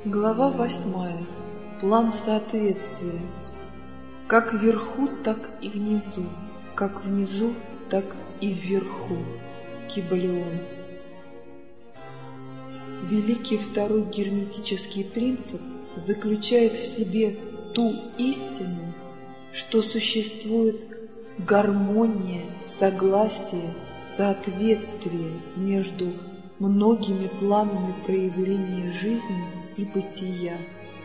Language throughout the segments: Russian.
Глава 8. План соответствия. Как вверху, так и внизу. Как внизу, так и вверху. Кибалион. Великий второй герметический принцип заключает в себе ту истину, что существует гармония, согласие, соответствие между многими планами проявления жизни и бытия.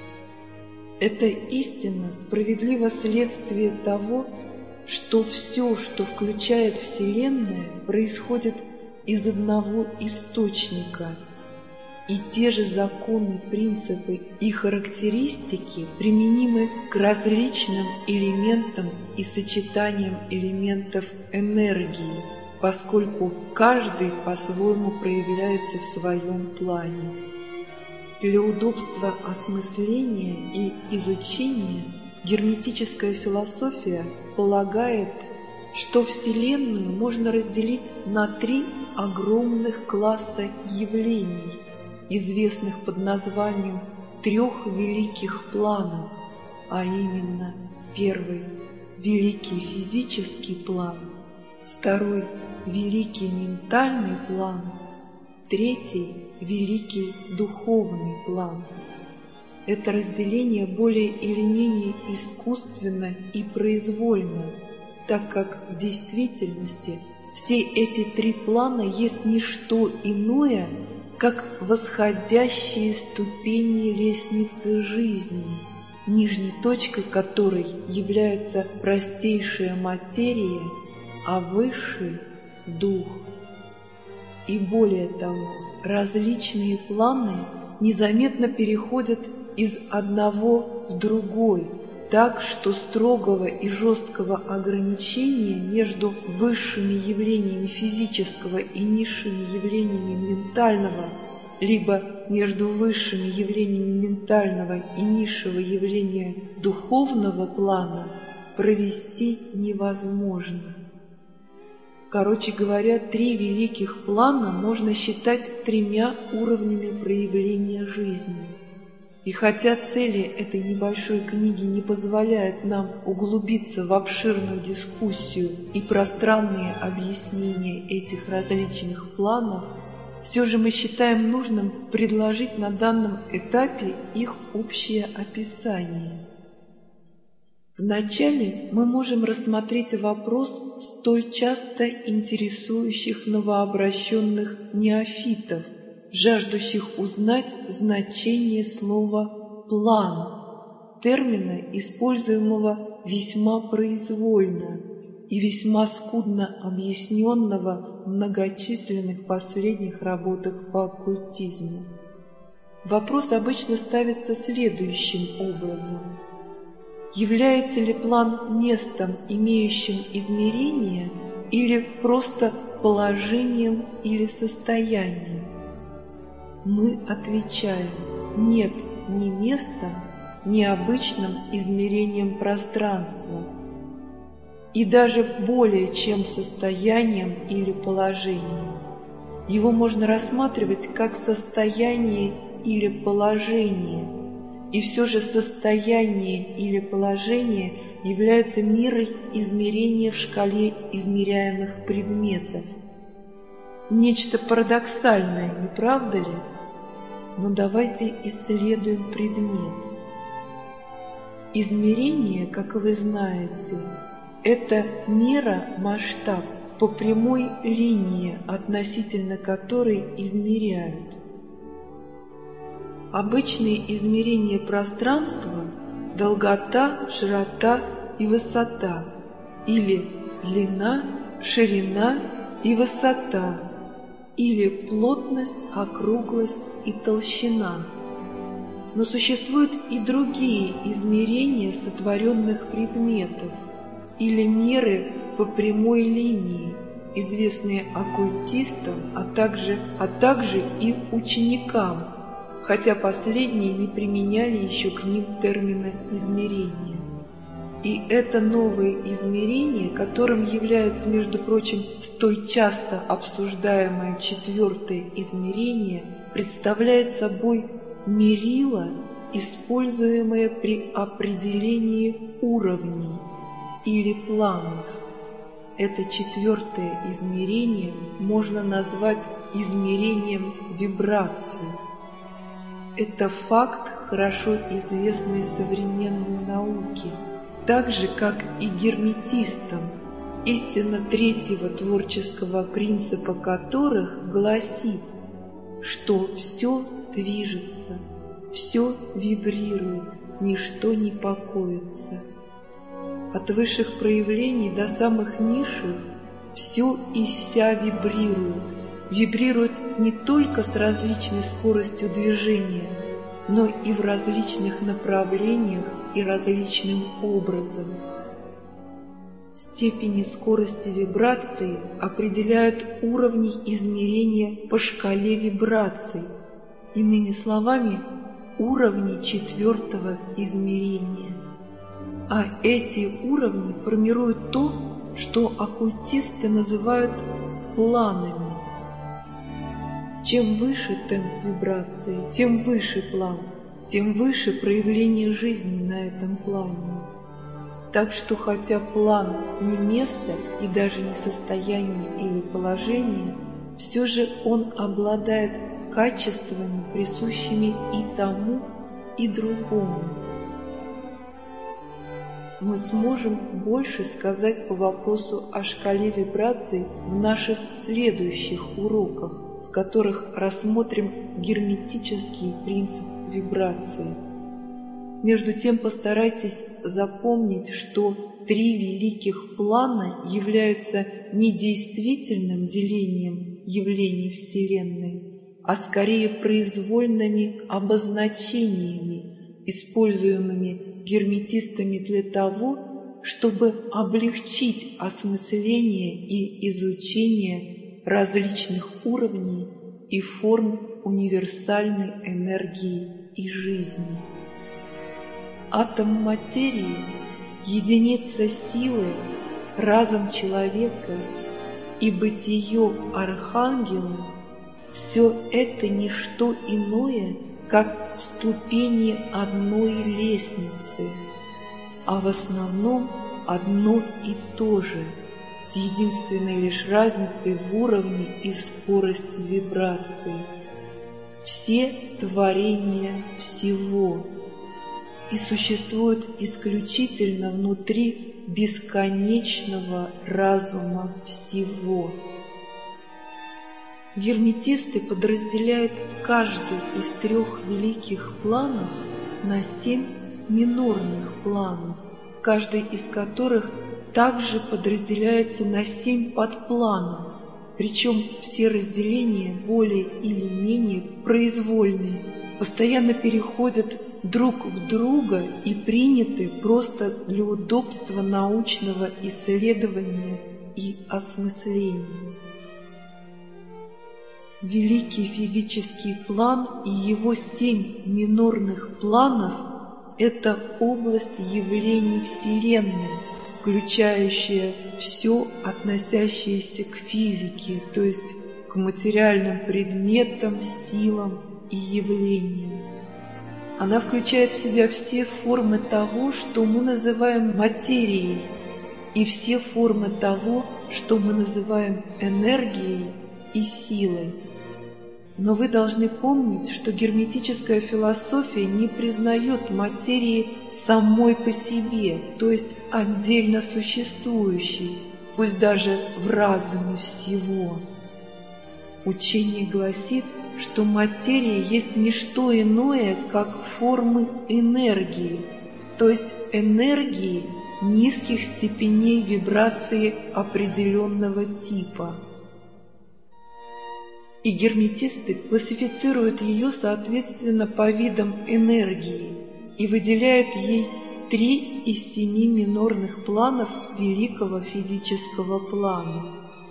Эта истина справедливо следствие того, что все, что включает Вселенная, происходит из одного источника, и те же законы, принципы и характеристики применимы к различным элементам и сочетаниям элементов энергии, поскольку каждый по-своему проявляется в своем плане. Для удобства осмысления и изучения герметическая философия полагает, что Вселенную можно разделить на три огромных класса явлений, известных под названием трех великих планов, а именно первый – великий физический план, второй – великий ментальный план, третий – великий духовный план. Это разделение более или менее искусственно и произвольно, так как в действительности все эти три плана есть не что иное, как восходящие ступени лестницы жизни, нижней точкой которой является простейшая материя, а высшей – дух. И более того, различные планы незаметно переходят из одного в другой, так что строгого и жесткого ограничения между высшими явлениями физического и низшими явлениями ментального, либо между высшими явлениями ментального и низшего явления духовного плана провести невозможно. Короче говоря, три великих плана можно считать тремя уровнями проявления жизни. И хотя цели этой небольшой книги не позволяют нам углубиться в обширную дискуссию и пространные объяснения этих различных планов, все же мы считаем нужным предложить на данном этапе их общее описание. Вначале мы можем рассмотреть вопрос столь часто интересующих новообращенных неофитов, жаждущих узнать значение слова «план», термина, используемого весьма произвольно и весьма скудно объясненного в многочисленных последних работах по оккультизму. Вопрос обычно ставится следующим образом. Является ли план местом, имеющим измерение, или просто положением или состоянием? Мы отвечаем: нет ни местом, ни обычным измерением пространства, и даже более чем состоянием или положением. Его можно рассматривать как состояние или положение, и все же состояние или положение является мерой измерения в шкале измеряемых предметов. Нечто парадоксальное, не правда ли? Но давайте исследуем предмет. Измерение, как вы знаете, это мера, масштаб по прямой линии, относительно которой измеряют. Обычные измерения пространства – долгота, широта и высота, или длина, ширина и высота, или плотность, округлость и толщина. Но существуют и другие измерения сотворенных предметов, или меры по прямой линии, известные оккультистам, а также и ученикам, хотя последние не применяли еще к ним термина измерения. И это новое измерение, которым является, между прочим, столь часто обсуждаемое четвертое измерение, представляет собой мерило, используемое при определении уровней или планов. Это четвертое измерение можно назвать измерением вибраций. Это факт, хорошо известный современной науке, так же, как и герметистам, истина третьего творческого принципа которых гласит, что все движется, все вибрирует, ничто не покоится. От высших проявлений до самых низших все и вся вибрирует. Вибрирует не только с различной скоростью движения, но и в различных направлениях и различным образом. Степени скорости вибрации определяют уровни измерения по шкале вибраций, иными словами, уровни четвертого измерения. А эти уровни формируют то, что оккультисты называют планами. Чем выше темп вибрации, тем выше план, тем выше проявление жизни на этом плане. Так что хотя план не место и даже не состояние или положение, все же он обладает качествами, присущими и тому, и другому. Мы сможем больше сказать по вопросу о шкале вибраций в наших следующих уроках, в которых рассмотрим герметический принцип вибрации. Между тем постарайтесь запомнить, что три великих плана являются не действительным делением явлений Вселенной, а скорее произвольными обозначениями, используемыми герметистами для того, чтобы облегчить осмысление и изучение различных уровней и форм универсальной энергии и жизни. Атом материи, единица силы, разум человека и бытие архангела – все это не что иное, как ступени одной лестницы, а в основном одно и то же, с единственной лишь разницей в уровне и скорости вибрации. Все творения всего и существуют исключительно внутри бесконечного разума всего. Герметисты подразделяют каждый из трех великих планов на 7 минорных планов, каждый из которых также подразделяется на 7 подпланов, причем все разделения более или менее произвольные, постоянно переходят друг в друга и приняты просто для удобства научного исследования и осмысления. Великий физический план и его 7 минорных планов – это область явлений Вселенной, включающая все, относящееся к физике, то есть к материальным предметам, силам и явлениям. Она включает в себя все формы того, что мы называем материей, и все формы того, что мы называем энергией и силой. Но вы должны помнить, что герметическая философия не признает материи самой по себе, то есть отдельно существующей, пусть даже в разуме всего. Учение гласит, что материя есть не что иное, как формы энергии, то есть энергии низких степеней вибрации определенного типа. И герметисты классифицируют ее соответственно по видам энергии и выделяют ей 3 из 7 минорных планов великого физического плана.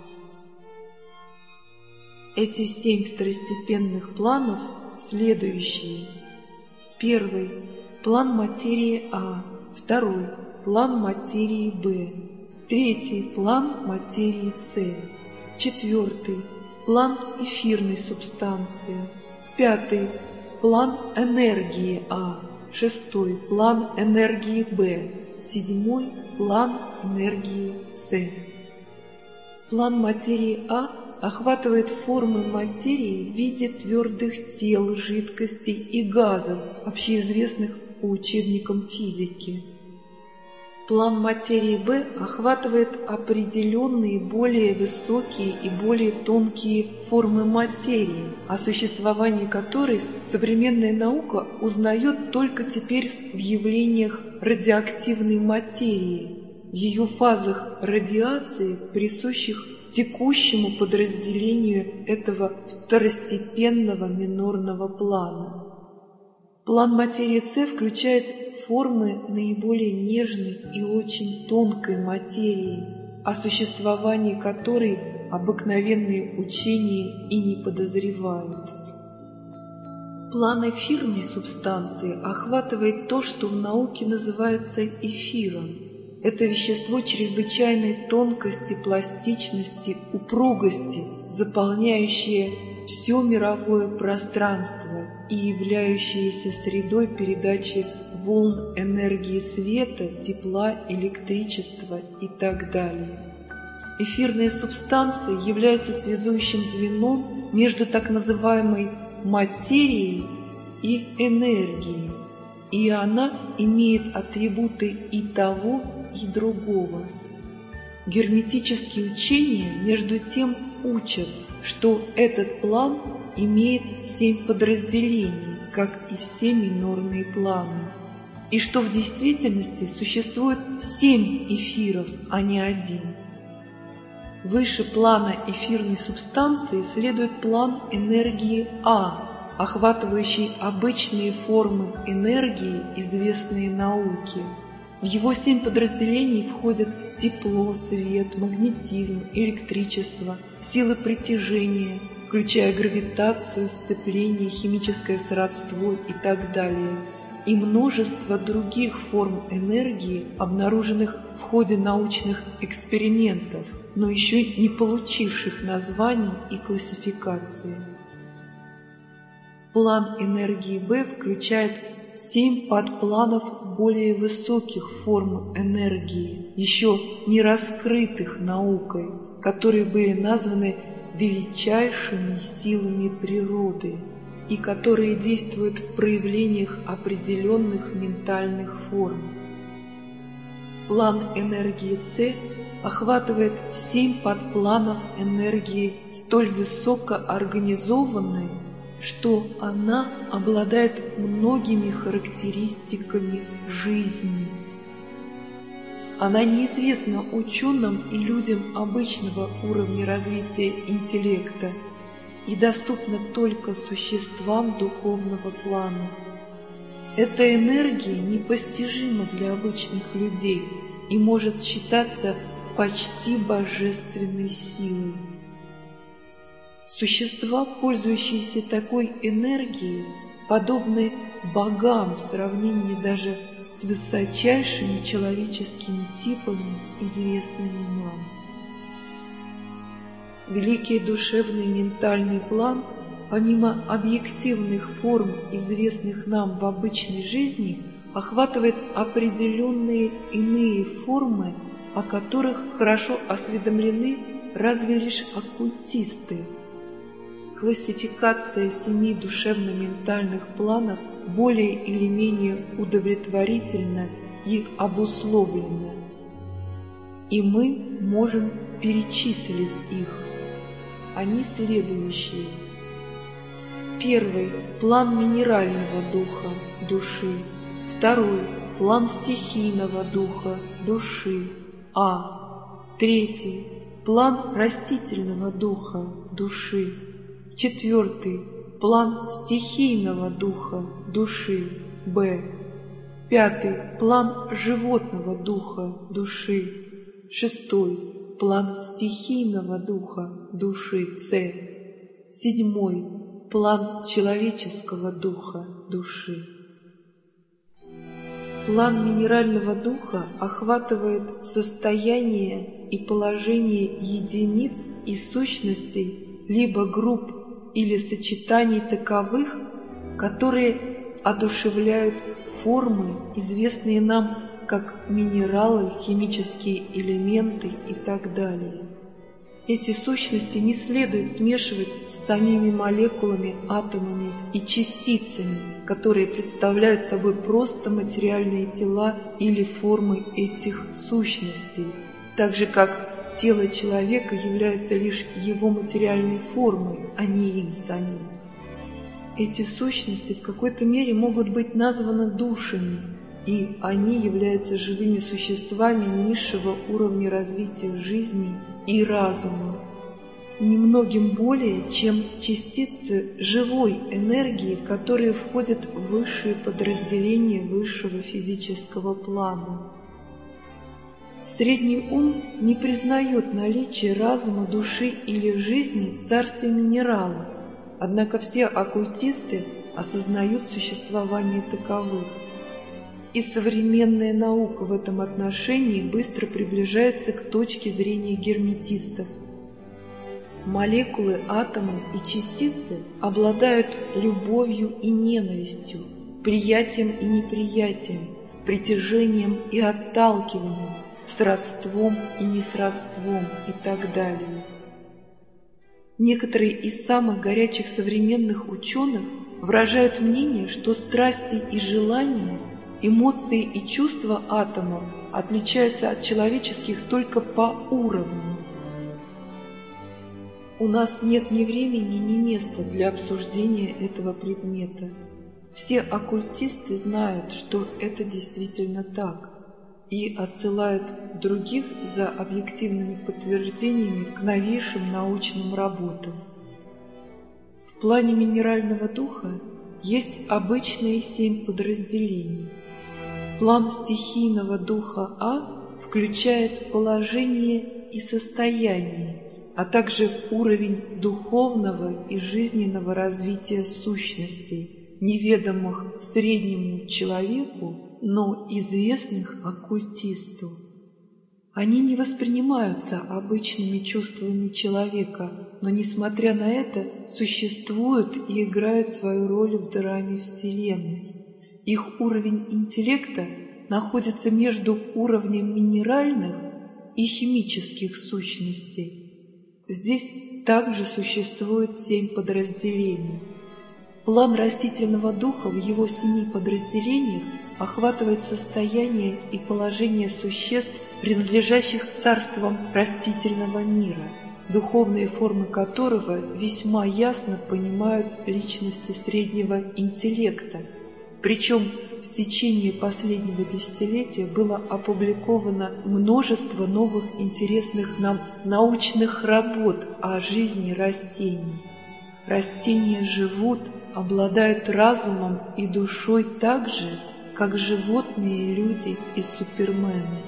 Эти 7 второстепенных планов следующие. Первый – план материи А, второй – план материи Б, третий – план материи С, четвертый – план эфирной субстанции, пятый – план энергии А, 6 план энергии Б, 7 план энергии С. План материи А охватывает формы материи в виде твердых тел, жидкостей и газов, общеизвестных по учебникам физики. План материи Б охватывает определенные более высокие и более тонкие формы материи, о существовании которой современная наука узнает только теперь в явлениях радиоактивной материи, в ее фазах радиации, присущих текущему подразделению этого второстепенного минорного плана. План материи С включает формы наиболее нежной и очень тонкой материи, о существовании которой обыкновенные учения и не подозревают. План эфирной субстанции охватывает то, что в науке называется эфиром. Это вещество чрезвычайной тонкости, пластичности, упругости, заполняющее все мировое пространство и являющееся средой передачи волн энергии света, тепла, электричества и так далее. Эфирная субстанция является связующим звеном между так называемой материей и энергией, и она имеет атрибуты и того, и другого. Герметические учения, между тем, учат, что этот план имеет 7 подразделений, как и все минорные планы, и что в действительности существует 7 эфиров, а не 1. Выше плана эфирной субстанции следует план энергии А, охватывающий обычные формы энергии, известные науке. В его 7 подразделений входят тепло, свет, магнетизм, электричество, силы притяжения, включая гравитацию, сцепление, химическое сродство и так далее, и множество других форм энергии, обнаруженных в ходе научных экспериментов, но еще не получивших названий и классификации. План энергии Б включает 7 подпланов более высоких форм энергии, еще не раскрытых наукой, которые были названы величайшими силами природы и которые действуют в проявлениях определенных ментальных форм. План энергии С охватывает 7 подпланов энергии столь высокоорганизованные, что она обладает многими характеристиками жизни. Она неизвестна ученым и людям обычного уровня развития интеллекта и доступна только существам духовного плана. Эта энергия непостижима для обычных людей и может считаться почти божественной силой. Существа, пользующиеся такой энергией, подобны богам в сравнении даже с высочайшими человеческими типами, известными нам. Великий душевный ментальный план, помимо объективных форм, известных нам в обычной жизни, охватывает определенные иные формы, о которых хорошо осведомлены разве лишь оккультисты. Классификация 7 душевно-ментальных планов более или менее удовлетворительна и обусловлена, и мы можем перечислить их. Они следующие. 1. План минерального духа, души. 2. План стихийного духа, души, А. 3. План растительного духа, души. 4. План стихийного духа, души, Б. 5. План животного духа, души. 6. План стихийного духа, души, С. 7. План человеческого духа, души. План минерального духа охватывает состояние и положение единиц и сущностей, либо групп или сочетаний таковых, которые одушевляют формы, известные нам как минералы, химические элементы и так далее. Эти сущности не следует смешивать с самими молекулами, атомами и частицами, которые представляют собой просто материальные тела или формы этих сущностей, так же как тело человека является лишь его материальной формой, а не им самим. Эти сущности в какой-то мере могут быть названы душами, и они являются живыми существами низшего уровня развития жизни и разума, немногим более, чем частицы живой энергии, которые входят в высшие подразделения высшего физического плана. Средний ум не признает наличие разума, души или жизни в царстве минералов, однако все оккультисты осознают существование таковых. И современная наука в этом отношении быстро приближается к точке зрения герметистов. Молекулы, атомы и частицы обладают любовью и ненавистью, приятием и неприятием, притяжением и отталкиванием, сродством и несродством и так далее. Некоторые из самых горячих современных ученых выражают мнение, что страсти и желания, эмоции и чувства атомов отличаются от человеческих только по уровню. У нас нет ни времени, ни места для обсуждения этого предмета. Все оккультисты знают, что это действительно так, и отсылают других за объективными подтверждениями к новейшим научным работам. В плане минерального духа есть обычные 7 подразделений. План стихийного духа А включает положение и состояние, а также уровень духовного и жизненного развития сущностей, неведомых среднему человеку, но известных оккультисту. Они не воспринимаются обычными чувствами человека, но, несмотря на это, существуют и играют свою роль в драме Вселенной. Их уровень интеллекта находится между уровнем минеральных и химических сущностей. Здесь также существует 7 подразделений. План растительного духа в его 7 подразделениях охватывает состояние и положение существ, принадлежащих царствам растительного мира, духовные формы которого весьма ясно понимают личности среднего интеллекта. Причем в течение последнего десятилетия было опубликовано множество новых интересных нам научных работ о жизни растений. Растения живут, обладают разумом и душой так же, как животные, люди и супермены.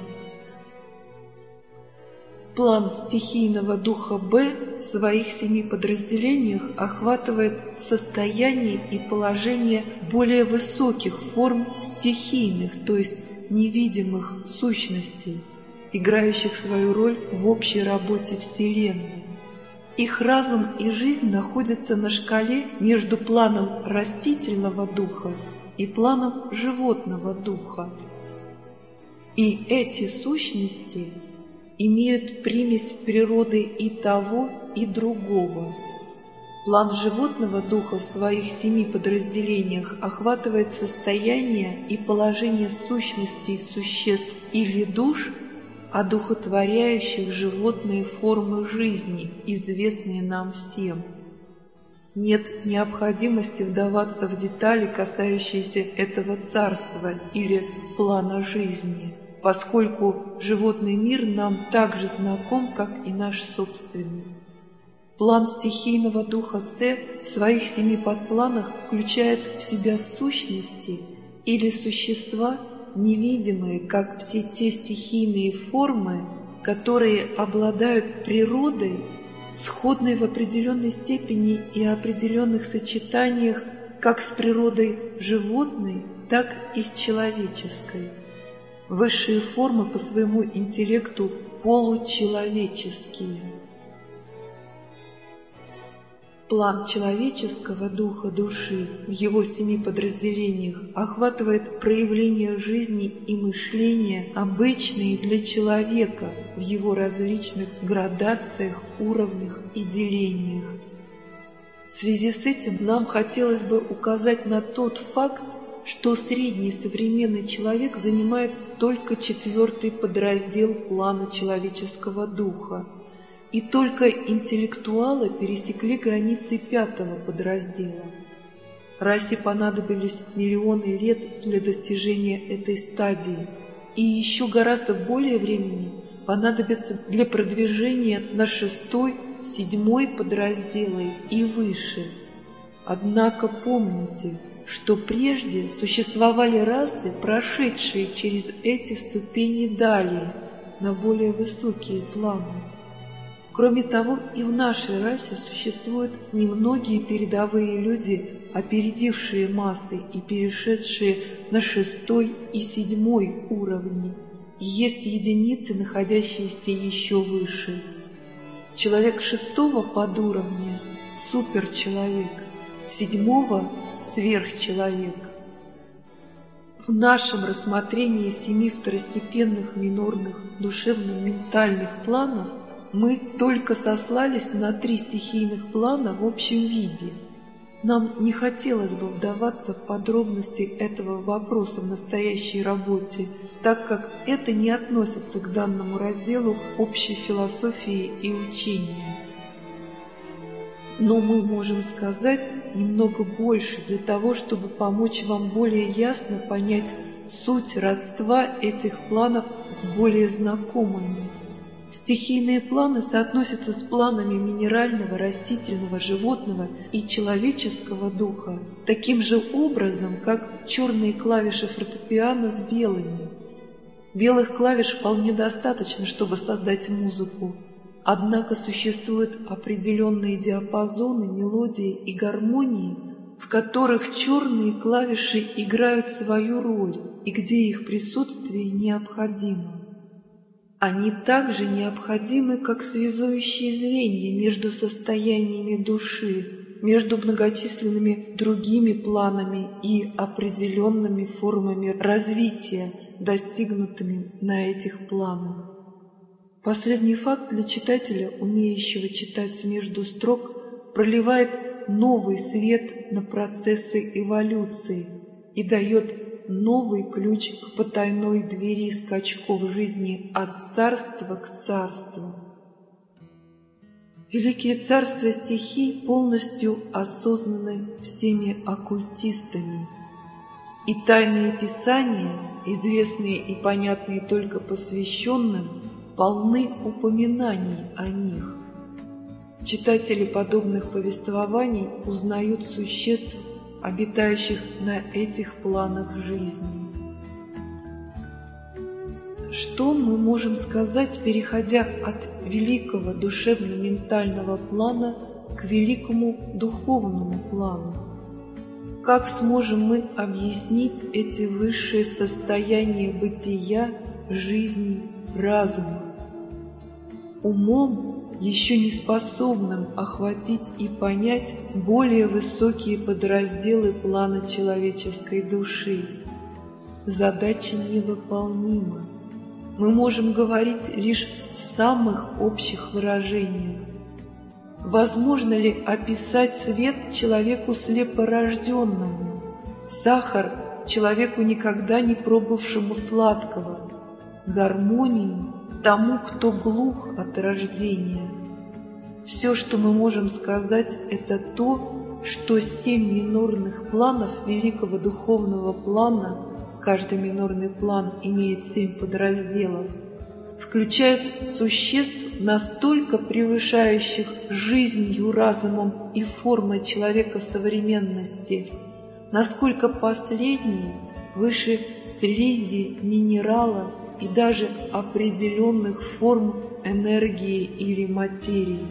План стихийного духа Б в своих 7 подразделениях охватывает состояние и положение более высоких форм стихийных, то есть невидимых сущностей, играющих свою роль в общей работе Вселенной. Их разум и жизнь находятся на шкале между планом растительного духа и планом животного духа. И эти сущности имеют примесь природы и того, и другого. План животного духа в своих 7 подразделениях охватывает состояние и положение сущностей существ или душ, одухотворяющих животные формы жизни, известные нам всем. Нет необходимости вдаваться в детали, касающиеся этого царства или плана жизни, поскольку животный мир нам так же знаком, как и наш собственный. План стихийного духа С в своих 7 подпланах включает в себя сущности или существа, невидимые, как все те стихийные формы, которые обладают природой, сходной в определенной степени и определенных сочетаниях как с природой животной, так и с человеческой. Высшие формы по своему интеллекту получеловеческие. План человеческого духа души в его 7 подразделениях охватывает проявления жизни и мышления, обычные для человека в его различных градациях, уровнях и делениях. В связи с этим нам хотелось бы указать на тот факт, что средний современный человек занимает только 4-й подраздел плана человеческого духа, и только интеллектуалы пересекли границы 5-го подраздела. Расе понадобились миллионы лет для достижения этой стадии, и еще гораздо более времени понадобится для продвижения на 6-й, 7-й подразделы и выше. Однако помните, что прежде существовали расы, прошедшие через эти ступени далее, на более высокие планы. Кроме того, и в нашей расе существуют немногие передовые люди, опередившие массы и перешедшие на 6-й и 7-й уровни, и есть единицы, находящиеся еще выше. Человек 6-го подуровня – суперчеловек, 7-го – сверхчеловек. В нашем рассмотрении 7 второстепенных минорных душевно-ментальных планов мы только сослались на 3 стихийных плана в общем виде. Нам не хотелось бы вдаваться в подробности этого вопроса в настоящей работе, так как это не относится к данному разделу общей философии и учения. Но мы можем сказать немного больше для того, чтобы помочь вам более ясно понять суть родства этих планов с более знакомыми. Стихийные планы соотносятся с планами минерального, растительного, животного и человеческого духа таким же образом, как черные клавиши фортепиано с белыми. Белых клавиш вполне достаточно, чтобы создать музыку. Однако существуют определенные диапазоны, мелодии и гармонии, в которых черные клавиши играют свою роль и где их присутствие необходимо. Они также необходимы как связующие звенья между состояниями души, между многочисленными другими планами и определенными формами развития, достигнутыми на этих планах. Последний факт для читателя, умеющего читать между строк, проливает новый свет на процессы эволюции и дает новый ключ к потайной двери скачков жизни от царства к царству. Великие царства стихий полностью осознаны всеми оккультистами, и тайные писания, известные и понятные только посвященным, полны упоминаний о них. Читатели подобных повествований узнают существ, обитающих на этих планах жизни. Что мы можем сказать, переходя от великого душевно-ментального плана к великому духовному плану? Как сможем мы объяснить эти высшие состояния бытия, жизни, разума? Умом, еще не способным охватить и понять более высокие подразделы плана человеческой души. Задача невыполнима. Мы можем говорить лишь в самых общих выражениях. Возможно ли описать цвет человеку слепорожденному, сахар человеку, никогда не пробовавшему сладкого, гармонию тому, кто глух от рождения? Все, что мы можем сказать, это то, что 7 минорных планов великого духовного плана, каждый минорный план имеет 7 подразделов, включают существ, настолько превышающих жизнью, разумом и формой человека современности, насколько последние выше слизи, минерала и даже определенных форм энергии или материи.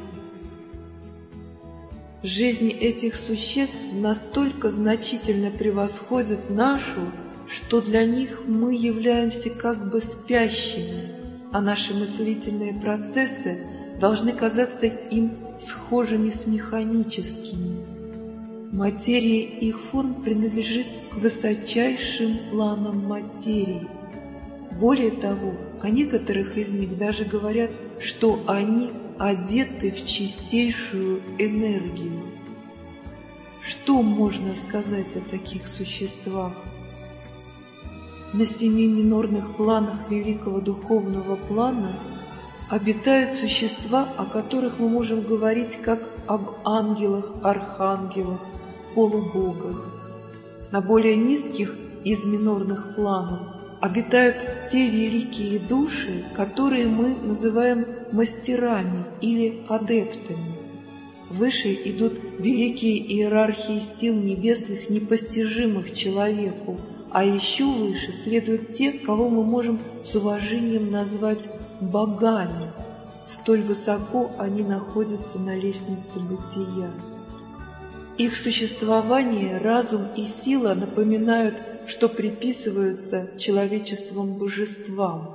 Жизни этих существ настолько значительно превосходят нашу, что для них мы являемся как бы спящими, а наши мыслительные процессы должны казаться им схожими с механическими. Материя их форм принадлежит к высочайшим планам материи. Более того, о некоторых из них даже говорят, что они одеты в чистейшую энергию. Что можно сказать о таких существах? На 7 минорных планах великого духовного плана обитают существа, о которых мы можем говорить как об ангелах, архангелах, полубогах. На более низких из минорных планов обитают те великие души, которые мы называем мастерами или адептами. Выше идут великие иерархии сил небесных, непостижимых человеку, а еще выше следуют те, кого мы можем с уважением назвать богами. Столь высоко они находятся на лестнице бытия. Их существование, разум и сила напоминают, что приписываются человечеством божествам.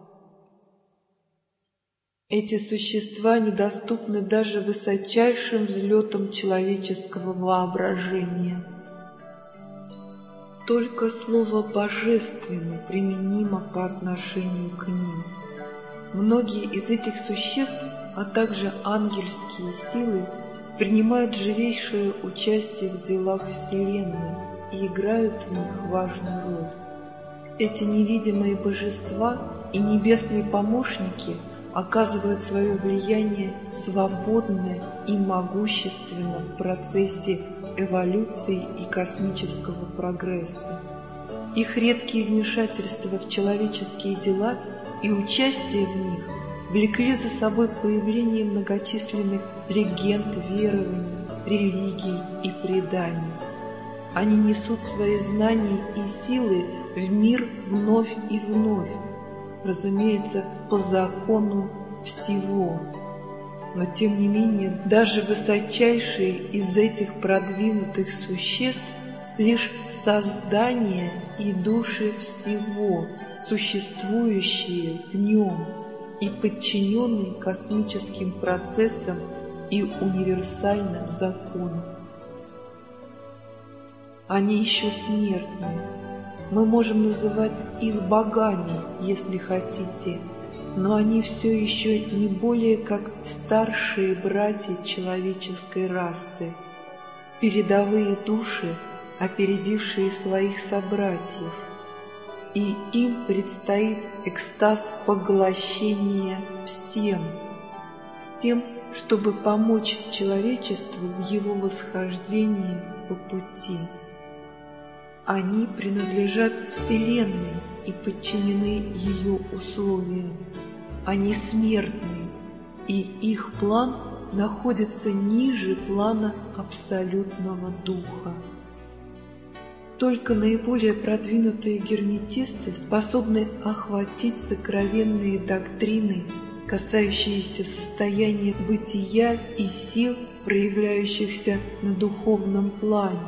Эти существа недоступны даже высочайшим взлетам человеческого воображения. Только слово «божественный» применимо по отношению к ним. Многие из этих существ, а также ангельские силы, принимают живейшее участие в делах Вселенной и играют в них важную роль. Эти невидимые божества и небесные помощники оказывают свое влияние свободно и могущественно в процессе эволюции и космического прогресса. Их редкие вмешательства в человеческие дела и участие в них влекли за собой появление многочисленных легенд, верований, религий и преданий. Они несут свои знания и силы в мир вновь и вновь, разумеется, по закону всего. Но тем не менее, даже высочайшие из этих продвинутых существ лишь создание и души всего, существующие в нем и подчиненные космическим процессам и универсальным законам. Они еще смертны. Мы можем называть их богами, если хотите, но они все еще не более как старшие братья человеческой расы, передовые души, опередившие своих собратьев, и им предстоит экстаз поглощения всем, с тем, чтобы помочь человечеству в его восхождении по пути. Они принадлежат Вселенной и подчинены ее условиям. Они смертны, и их план находится ниже плана абсолютного духа. Только наиболее продвинутые герметисты способны охватить сокровенные доктрины, касающиеся состояния бытия и сил, проявляющихся на духовном плане.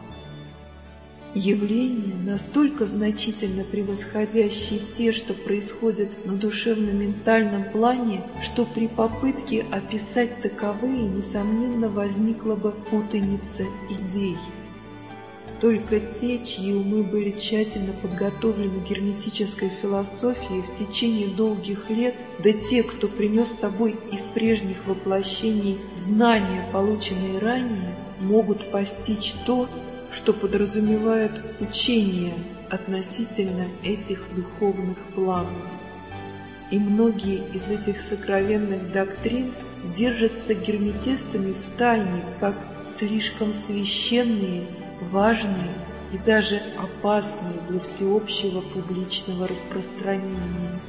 Явления, настолько значительно превосходящие те, что происходят на душевно-ментальном плане, что при попытке описать таковые, несомненно, возникла бы путаница идей. Только те, чьи умы были тщательно подготовлены герметической философией в течение долгих лет, да те, кто принес с собой из прежних воплощений знания, полученные ранее, могут постичь то, что подразумевает учение относительно этих духовных планов. И многие из этих сокровенных доктрин держатся герметистами в тайне, как слишком священные, важные и даже опасные для всеобщего публичного распространения.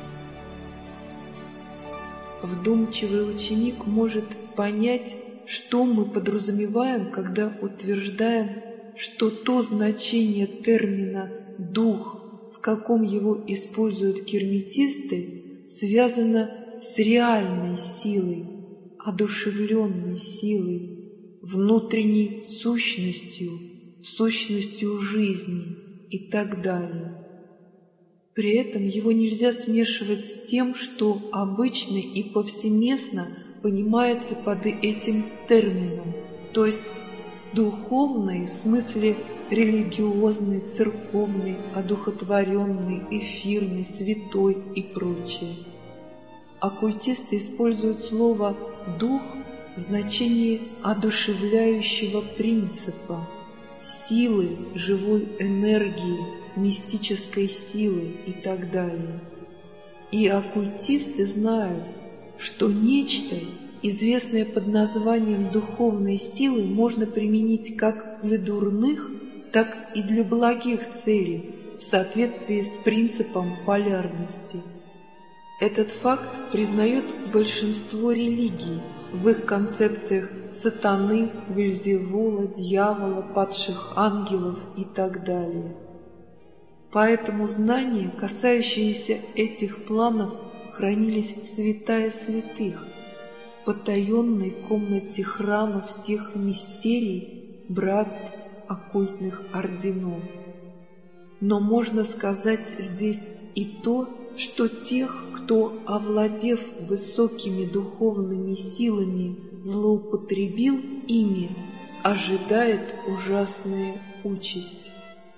Вдумчивый ученик может понять, что мы подразумеваем, когда утверждаем, что то значение термина «дух», в каком его используют герметисты, связано с реальной силой, одушевленной силой, внутренней сущностью, сущностью жизни и так далее. При этом его нельзя смешивать с тем, что обычно и повсеместно понимается под этим термином, то есть духовный в смысле религиозный, церковный, одухотворенный, эфирный, святой и прочее. Оккультисты используют слово «дух» в значении одушевляющего принципа, силы, живой энергии, мистической силы и так далее. И оккультисты знают, что нечто, известное под названием духовной силы, можно применить как для дурных, так и для благих целей в соответствии с принципом полярности. Этот факт признает большинство религий в их концепциях сатаны, Вельзевула, дьявола, падших ангелов и так далее. Поэтому знания, касающиеся этих планов, хранились в святая святых, в потаенной комнате храма всех мистерий, братств, оккультных орденов. Но можно сказать здесь и то, что тех, кто, овладев высокими духовными силами, злоупотребил ими, ожидает ужасная участь.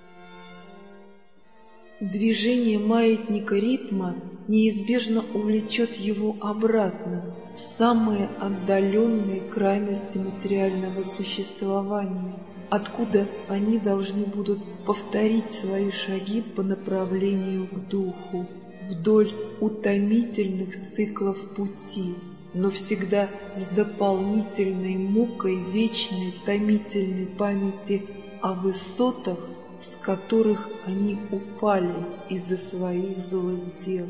Движение маятника ритма неизбежно увлечет его обратно в самые отдаленные крайности материального существования, откуда они должны будут повторить свои шаги по направлению к духу, вдоль утомительных циклов пути, но всегда с дополнительной мукой вечной томительной памяти о высотах, с которых они упали из-за своих злых дел.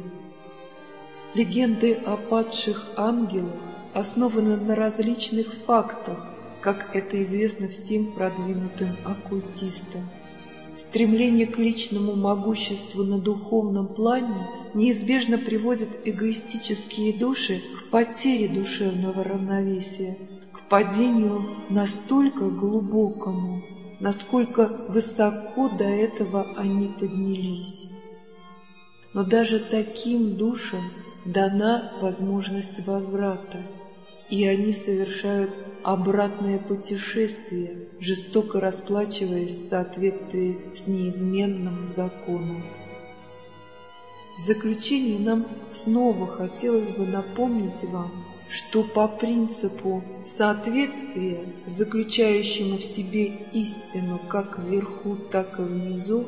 Легенды о падших ангелах основаны на различных фактах, как это известно всем продвинутым оккультистам. Стремление к личному могуществу на духовном плане неизбежно приводит эгоистические души к потере душевного равновесия, к падению настолько глубокому, насколько высоко до этого они поднялись. Но даже таким душам дана возможность возврата, и они совершают обратное путешествие, жестоко расплачиваясь в соответствии с неизменным законом. В заключение нам снова хотелось бы напомнить вам, что по принципу соответствия, заключающему в себе истину как вверху, так и внизу,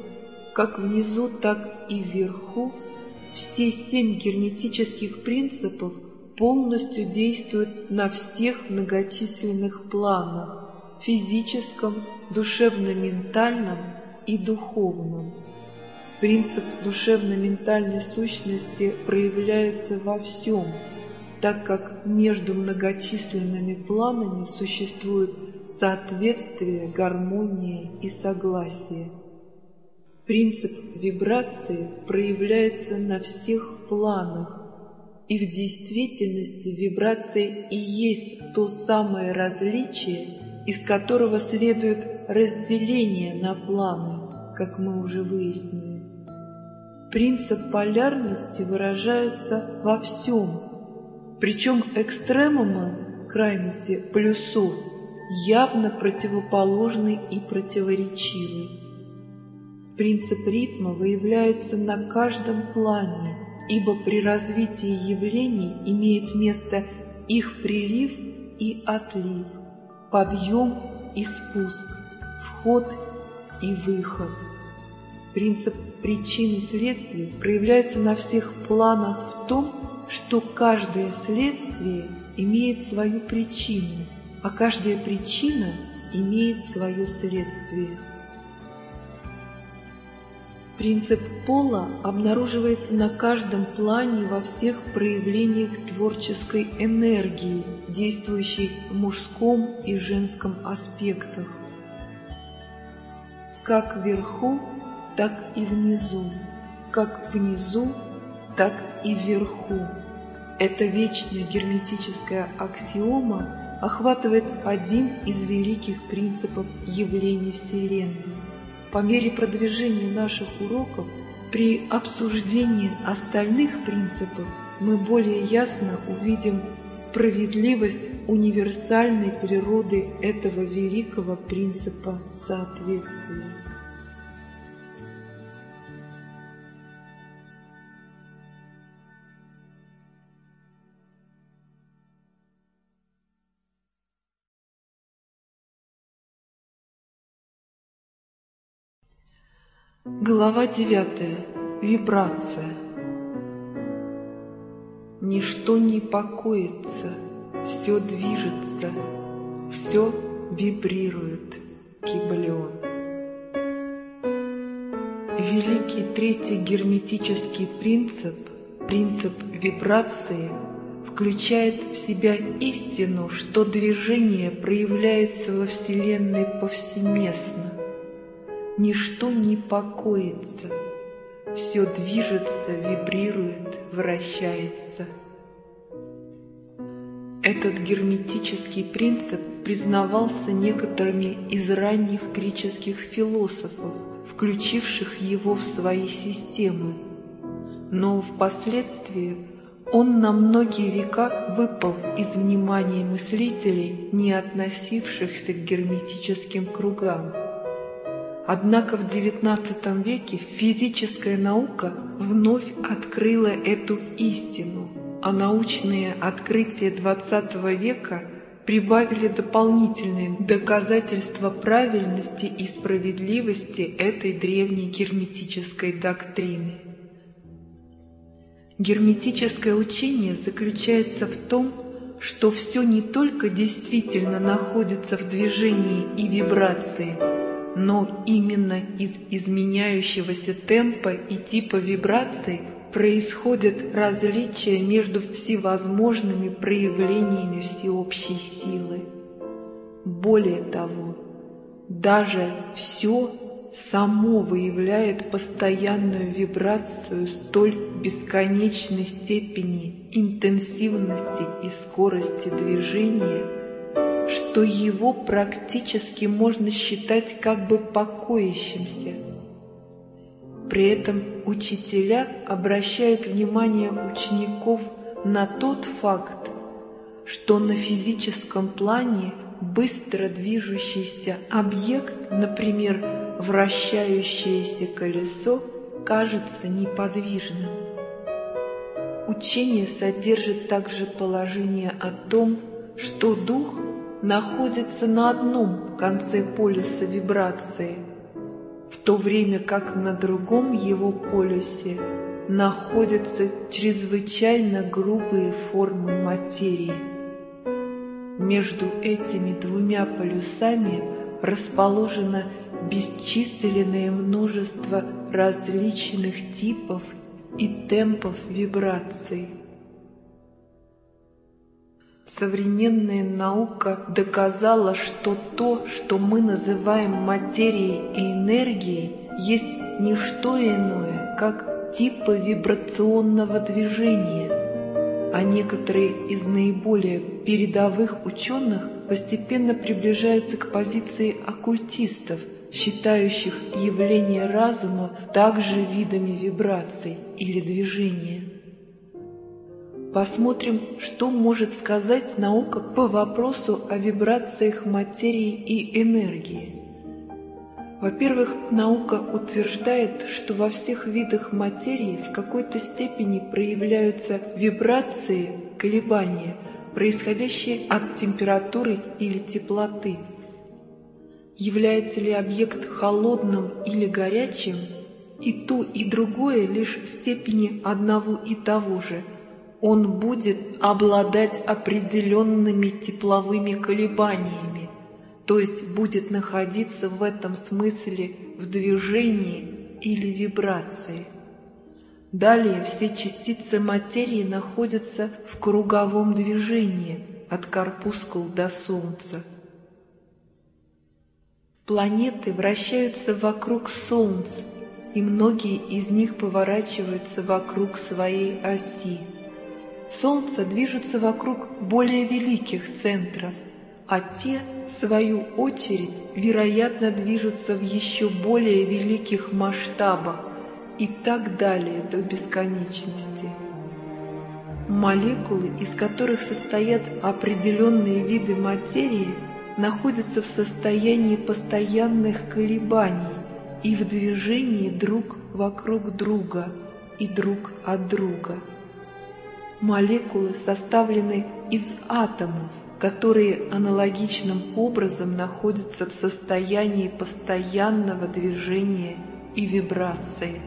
так и вверху, все 7 герметических принципов полностью действуют на всех многочисленных планах – физическом, душевно-ментальном и духовном. Принцип душевно-ментальной сущности проявляется во всем, так как между многочисленными планами существует соответствие, гармония и согласие. Принцип вибрации проявляется на всех планах, и в действительности вибрация и есть то самое различие, из которого следует разделение на планы, как мы уже выяснили. Принцип полярности выражается во всем, причем экстремумы, крайности полюсов, явно противоположны и противоречивы. Принцип ритма выявляется на каждом плане, ибо при развитии явлений имеет место их прилив и отлив, подъем и спуск, вход и выход. Принцип причин и следствий проявляется на всех планах в том, что каждое следствие имеет свою причину, а каждая причина имеет свое следствие. Принцип пола обнаруживается на каждом плане во всех проявлениях творческой энергии, действующей в мужском и женском аспектах. Как вверху, так и внизу, как внизу, так и вверху. Эта вечная герметическая аксиома охватывает один из великих принципов явлений Вселенной. По мере продвижения наших уроков При обсуждении остальных принципов мы более ясно увидим справедливость универсальной природы этого великого принципа соответствия. Глава 9. Вибрация. Ничто не покоится, все движется, все вибрирует. Кибалион. Великий третий герметический принцип, принцип вибрации, включает в себя истину, что движение проявляется во Вселенной повсеместно. Ничто не покоится, все движется, вибрирует, вращается. Этот герметический принцип признавался некоторыми из ранних греческих философов, включивших его в свои системы, но впоследствии он на многие века выпал из внимания мыслителей, не относившихся к герметическим кругам. Однако в XIX веке физическая наука вновь открыла эту истину, а научные открытия XX века прибавили дополнительные доказательства правильности и справедливости этой древней герметической доктрины. Герметическое учение заключается в том, что все не только действительно находится в движении и вибрации, но именно из изменяющегося темпа и типа вибраций происходят различия между всевозможными проявлениями всеобщей силы. Более того, даже все само выявляет постоянную вибрацию столь бесконечной степени интенсивности и скорости движения, что его практически можно считать как бы покоящимся. При этом учителя обращают внимание учеников на тот факт, что на физическом плане быстро движущийся объект, например, вращающееся колесо, кажется неподвижным. Учение содержит также положение о том, что дух находится на одном конце полюса вибрации, в то время как на другом его полюсе находятся чрезвычайно грубые формы материи. Между этими двумя полюсами расположено бесчисленное множество различных типов и темпов вибраций. Современная наука доказала, что то, что мы называем материей и энергией, есть не что иное, как типы вибрационного движения, а некоторые из наиболее передовых ученых постепенно приближаются к позиции оккультистов, считающих явления разума также видами вибраций или движения. Посмотрим, что может сказать наука по вопросу о вибрациях материи и энергии. Во-первых, наука утверждает, что во всех видах материи в какой-то степени проявляются вибрации, колебания, происходящие от температуры или теплоты. Является ли объект холодным или горячим, и то, и другое лишь в степени одного и того же. Он будет обладать определенными тепловыми колебаниями, то есть будет находиться в этом смысле в движении или вибрации. Далее все частицы материи находятся в круговом движении от корпускул до Солнца. Планеты вращаются вокруг Солнца, и многие из них поворачиваются вокруг своей оси. Солнце движется вокруг более великих центров, а те, в свою очередь, вероятно, движутся в еще более великих масштабах и так далее до бесконечности. Молекулы, из которых состоят определенные виды материи, находятся в состоянии постоянных колебаний и в движении друг вокруг друга и друг от друга. Молекулы составлены из атомов, которые аналогичным образом находятся в состоянии постоянного движения и вибрации.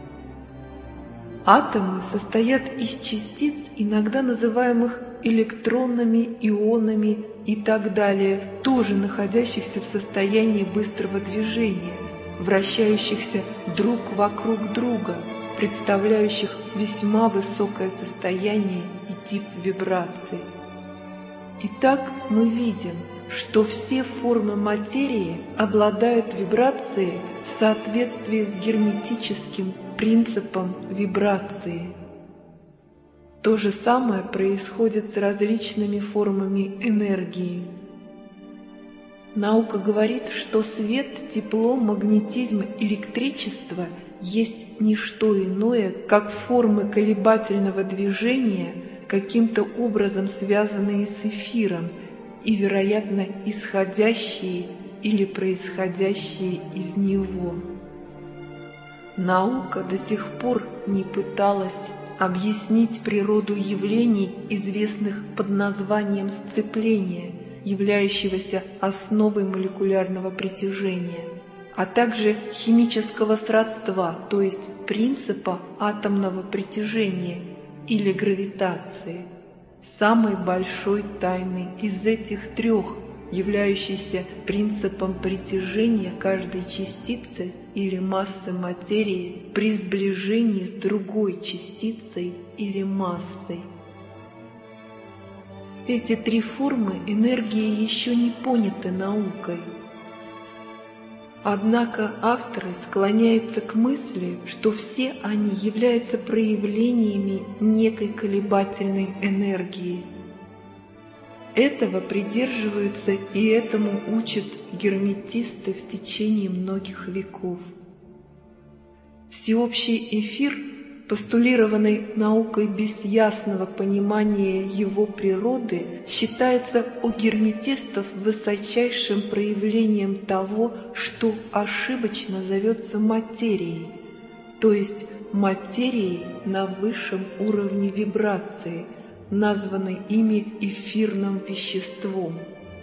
Атомы состоят из частиц, иногда называемых электронами, ионами и так далее, тоже находящихся в состоянии быстрого движения, вращающихся друг вокруг друга, представляющих весьма высокое состояние и тип вибраций. Итак, мы видим, что все формы материи обладают вибрацией в соответствии с герметическим принципом вибрации. То же самое происходит с различными формами энергии. Наука говорит, что свет, тепло, магнетизм, электричество есть не что иное, как формы колебательного движения, каким-то образом связанные с эфиром и, вероятно, исходящие или происходящие из него. Наука до сих пор не пыталась объяснить природу явлений, известных под названием сцепления, являющегося основой молекулярного притяжения, а также химического сродства, то есть принципа атомного притяжения или гравитации. Самой большой тайной из этих трех, являющейся принципом притяжения каждой частицы или массы материи при сближении с другой частицей или массой. Эти три формы энергии еще не поняты наукой. Однако авторы склоняются к мысли, что все они являются проявлениями некой колебательной энергии. Этого придерживаются и этому учат герметисты в течение многих веков. Всеобщий эфир, постулированный наукой без ясного понимания его природы, считается у герметистов высочайшим проявлением того, что ошибочно зовется материей, то есть материей на высшем уровне вибрации, названной ими эфирным веществом.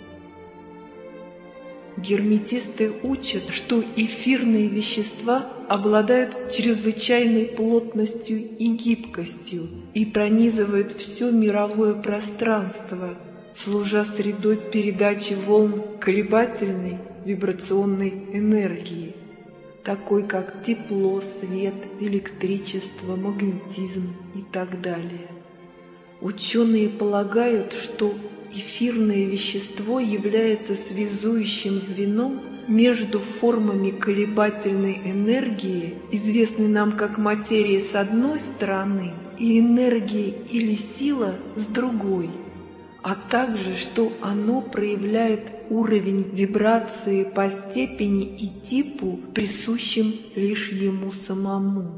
Герметисты учат, что эфирные вещества обладают чрезвычайной плотностью и гибкостью и пронизывают все мировое пространство, служа средой передачи волн колебательной вибрационной энергии, такой как тепло, свет, электричество, магнетизм и так далее. Ученые полагают, что эфирное вещество является связующим звеном между формами колебательной энергии, известной нам как материя с одной стороны, и энергией или сила с другой, а также что оно проявляет уровень вибрации по степени и типу, присущим лишь ему самому.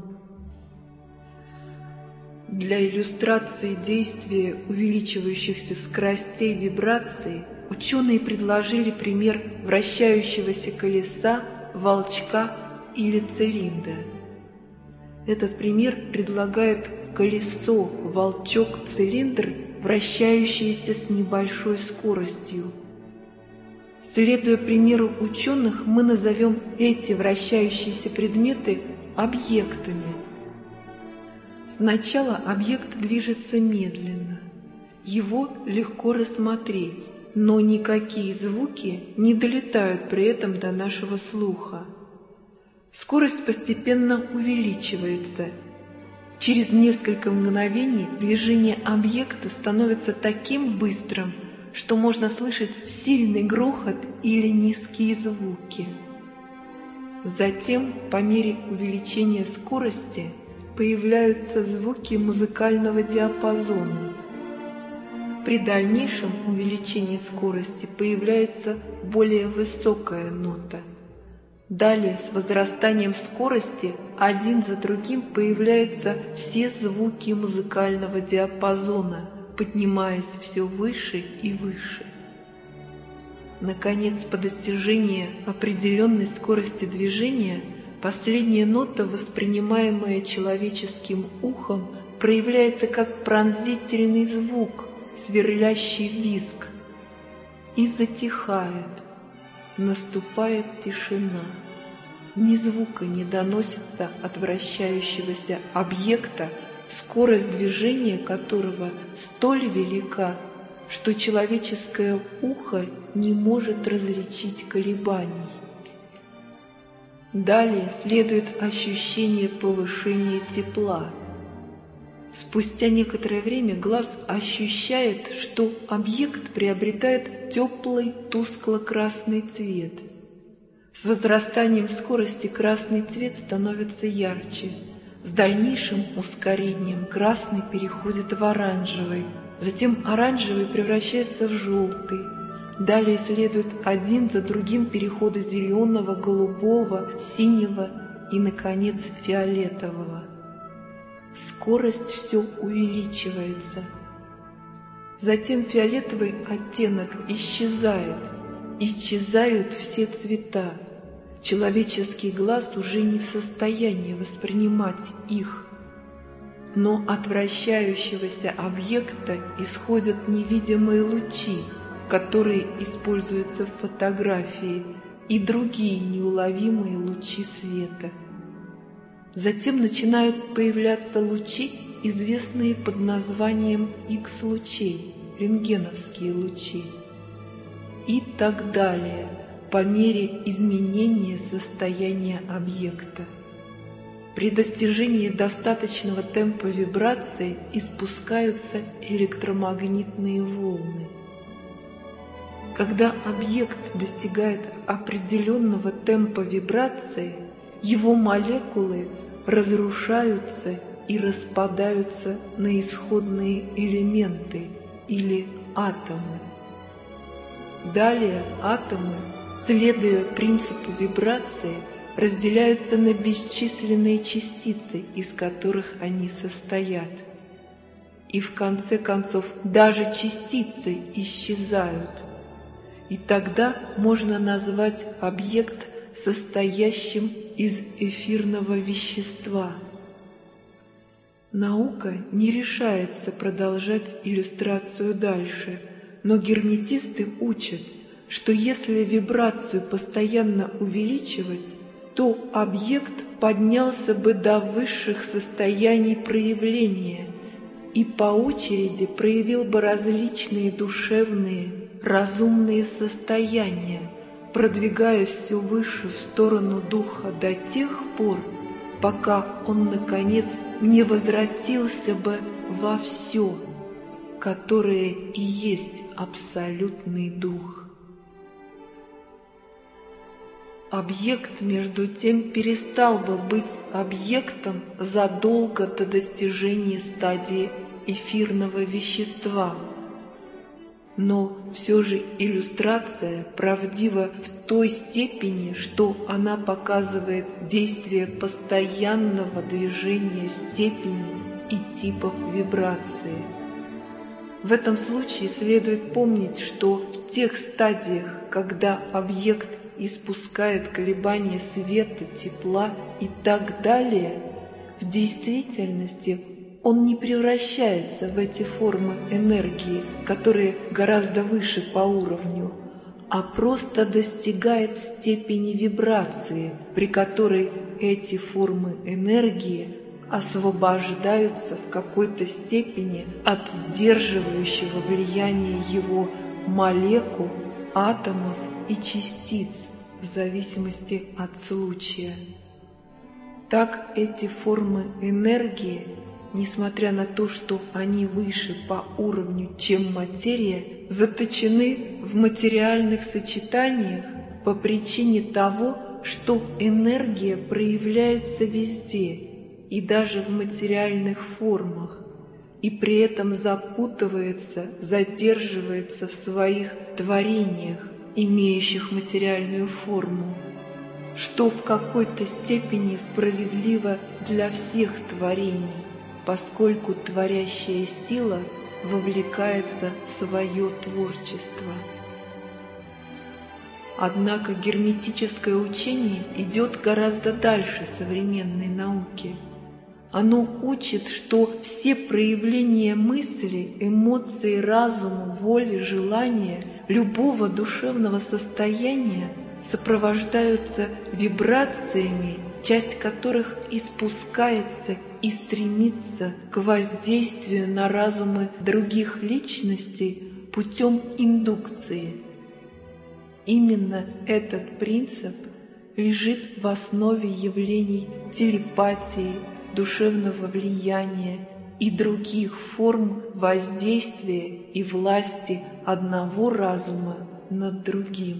Для иллюстрации действия увеличивающихся скоростей вибрации ученые предложили пример вращающегося колеса, волчка или цилиндра. Этот пример предлагает колесо, волчок, цилиндр, вращающиеся с небольшой скоростью. Следуя примеру ученых, мы назовем эти вращающиеся предметы объектами. Сначала объект движется медленно. Его легко рассмотреть, но никакие звуки не долетают при этом до нашего слуха. Скорость постепенно увеличивается. Через несколько мгновений движение объекта становится таким быстрым, что можно слышать сильный грохот или низкие звуки. Затем, по мере увеличения скорости, появляются звуки музыкального диапазона. При дальнейшем увеличении скорости появляется более высокая нота. Далее, с возрастанием скорости, один за другим появляются все звуки музыкального диапазона, поднимаясь все выше и выше. Наконец, по достижении определенной скорости движения, последняя нота, воспринимаемая человеческим ухом, проявляется как пронзительный звук, сверлящий визг, и затихает. Наступает тишина. Ни звука не доносится от вращающегося объекта, скорость движения которого столь велика, что человеческое ухо не может различить колебаний. Далее следует ощущение повышения тепла. Спустя некоторое время глаз ощущает, что объект приобретает теплый тускло-красный цвет. С возрастанием скорости красный цвет становится ярче. С дальнейшим ускорением красный переходит в оранжевый, затем оранжевый превращается в желтый. Далее следуют один за другим переходы зеленого, голубого, синего и, наконец, фиолетового. Скорость все увеличивается. Затем фиолетовый оттенок исчезает. Исчезают все цвета. Человеческий глаз уже не в состоянии воспринимать их. Но от вращающегося объекта исходят невидимые лучи, которые используются в фотографии, и другие неуловимые лучи света. Затем начинают появляться лучи, известные под названием Х-лучей, рентгеновские лучи. И так далее, по мере изменения состояния объекта. При достижении достаточного темпа вибрации испускаются электромагнитные волны. Когда объект достигает определенного темпа вибрации, его молекулы разрушаются и распадаются на исходные элементы или атомы. Далее атомы, следуя принципу вибрации, разделяются на бесчисленные частицы, из которых они состоят. И в конце концов даже частицы исчезают. И тогда можно назвать объект состоящим из эфирного вещества. Наука не решается продолжать иллюстрацию дальше, но герметисты учат, что если вибрацию постоянно увеличивать, то объект поднялся бы до высших состояний проявления и по очереди проявил бы различные душевные, разумные состояния, продвигаясь все выше в сторону духа до тех пор, пока он, наконец, не возвратился бы во все, которое и есть абсолютный дух. Объект, между тем, перестал бы быть объектом задолго до достижения стадии эфирного вещества. Но все же иллюстрация правдива в той степени, что она показывает действие постоянного движения степеней и типов вибрации. В этом случае следует помнить, что в тех стадиях, когда объект испускает колебания света, тепла и так далее, в действительности он не превращается в эти формы энергии, которые гораздо выше по уровню, а просто достигает степени вибрации, при которой эти формы энергии освобождаются в какой-то степени от сдерживающего влияния его молекул, атомов и частиц в зависимости от случая. Так эти формы энергии, несмотря на то, что они выше по уровню, чем материя, заточены в материальных сочетаниях по причине того, что энергия проявляется везде и даже в материальных формах, и при этом запутывается, задерживается в своих творениях, имеющих материальную форму. что в какой-то степени справедливо для всех творений, поскольку творящая сила вовлекается в свое творчество. Однако герметическое учение идет гораздо дальше современной науки. Оно учит, что все проявления мысли, эмоций, разума, воли, желания, любого душевного состояния сопровождаются вибрациями, часть которых испускается и стремится к воздействию на разумы других личностей путем индукции. Именно этот принцип лежит в основе явлений телепатии, душевного влияния и других форм воздействия и власти одного разума над другим.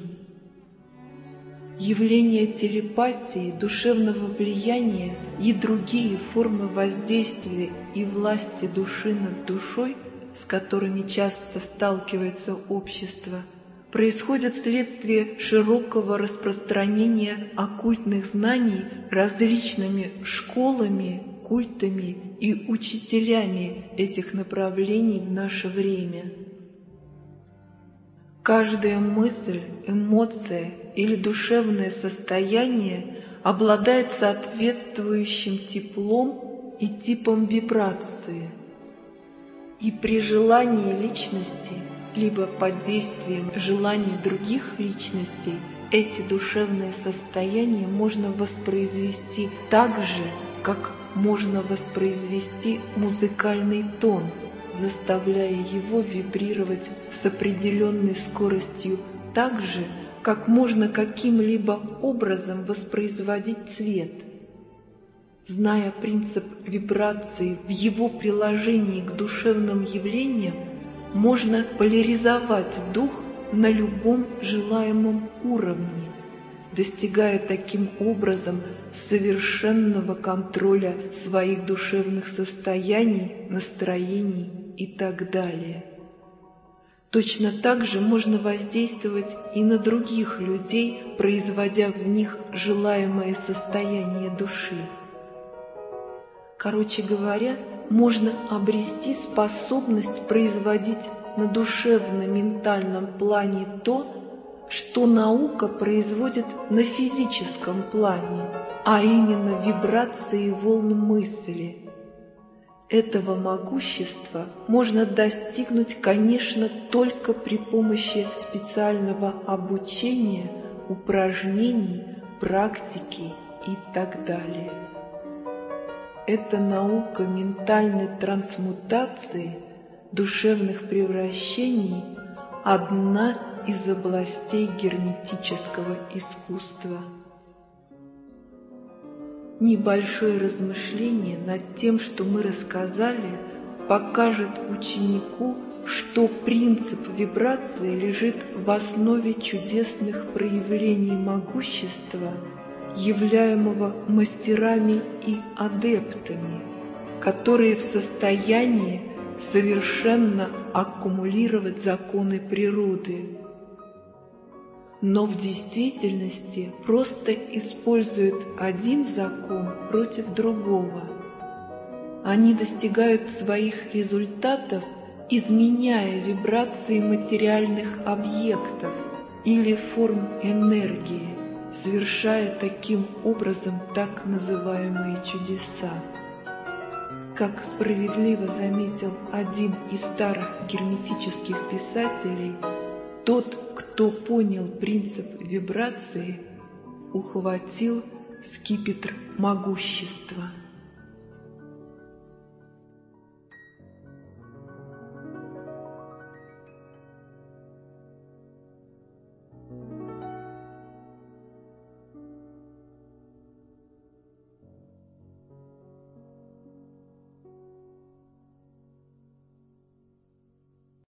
Явления телепатии, душевного влияния и другие формы воздействия и власти души над душой, с которыми часто сталкивается общество, происходят вследствие широкого распространения оккультных знаний различными школами, культами и учителями этих направлений в наше время. Каждая мысль, эмоция или душевное состояние обладает соответствующим теплом и типом вибрации. И при желании личности, либо под действием желаний других личностей, эти душевные состояния можно воспроизвести так же, как можно воспроизвести музыкальный тон, заставляя его вибрировать с определенной скоростью так же, как можно каким-либо образом воспроизводить цвет. Зная принцип вибрации в его приложении к душевным явлениям, можно поляризовать дух на любом желаемом уровне, достигая таким образом совершенного контроля своих душевных состояний, настроений и так далее. Точно так же можно воздействовать и на других людей, производя в них желаемое состояние души. Короче говоря, можно обрести способность производить на душевно-ментальном плане то, что наука производит на физическом плане, а именно вибрации волн мысли. Этого могущества можно достигнуть, конечно, только при помощи специального обучения, упражнений, практики и так далее. Это наука ментальной трансмутации, душевных превращений, одна из областей герметического искусства. Небольшое размышление над тем, что мы рассказали, покажет ученику, что принцип вибрации лежит в основе чудесных проявлений могущества, являемого мастерами и адептами, которые в состоянии совершенно аккумулировать законы природы, но в действительности просто используют один закон против другого. Они достигают своих результатов, изменяя вибрации материальных объектов или форм энергии, совершая таким образом так называемые чудеса. Как справедливо заметил один из старых герметических писателей, тот, кто понял принцип вибрации, ухватил скипетр могущества.